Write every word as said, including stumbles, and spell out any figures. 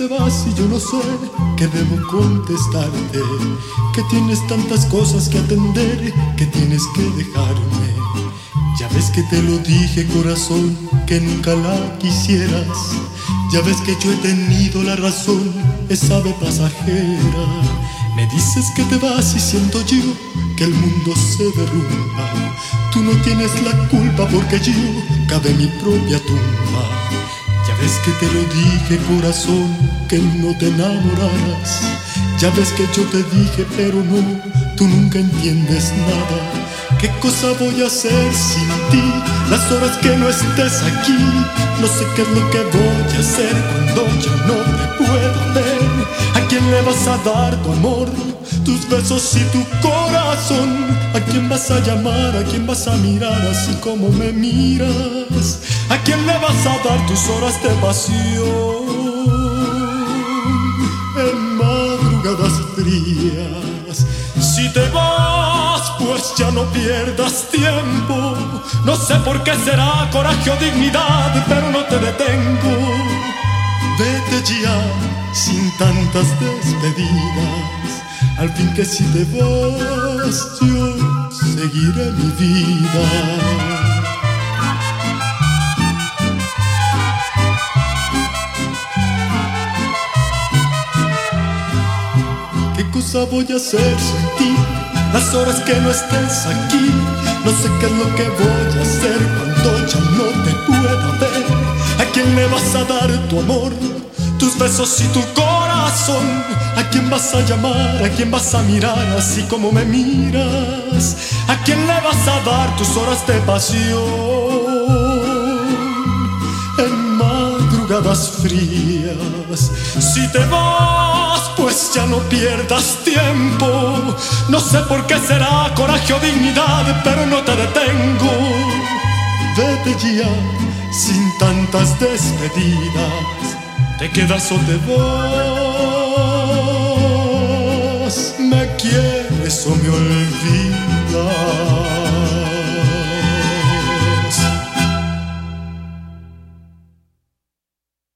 te vas y yo no sé qué debo contestarte, que tienes tantas cosas que atender, que tienes que dejarme. Ya ves que te lo dije, corazón, que nunca la quisieras. Ya ves que yo he tenido la razón, esa ave pasajera. Me dices que te vas y siento yo que el mundo se derrumba. Tú no tienes la culpa porque yo cavé mi propia tumba. Ya ves que te lo dije, corazón, que no te enamoraras. Ya ves que yo te dije, pero no, tú nunca entiendes nada. ¿Qué cosa voy a hacer sin ti? Las horas que no estés aquí, no sé qué es lo que voy a hacer cuando ya no te pueda ver. ¿A quién le vas a dar tu amor, tus besos y tu corazón? ¿A quién vas a llamar? ¿A quién vas a mirar así como me miras? ¿A quién le vas a dar tus horas de pasión en madrugadas frías? Si te vas, pues ya no pierdas tiempo. No sé por qué será coraje o dignidad, pero no te detengo. Vete ya sin tantas despedidas. Al fin que si te vas, yo seguiré mi vida. ¿Qué cosa voy a hacer sin ti? Las horas que no estés aquí, no sé qué es lo que voy a hacer cuando ya no te pueda ver. ¿A quién le vas a dar tu amor, tus besos y tu corazón? ¿A quién vas a llamar? ¿A quién vas a mirar así como me miras? ¿A quién le vas a dar tus horas de pasión en madrugadas frías? Si te vas, pues ya no pierdas tiempo. No sé por qué será coraje o dignidad, pero no te detengo. Vete ya sin tantas despedidas. ¿Te quedas o te vas? ¿Me quieres o me olvidas?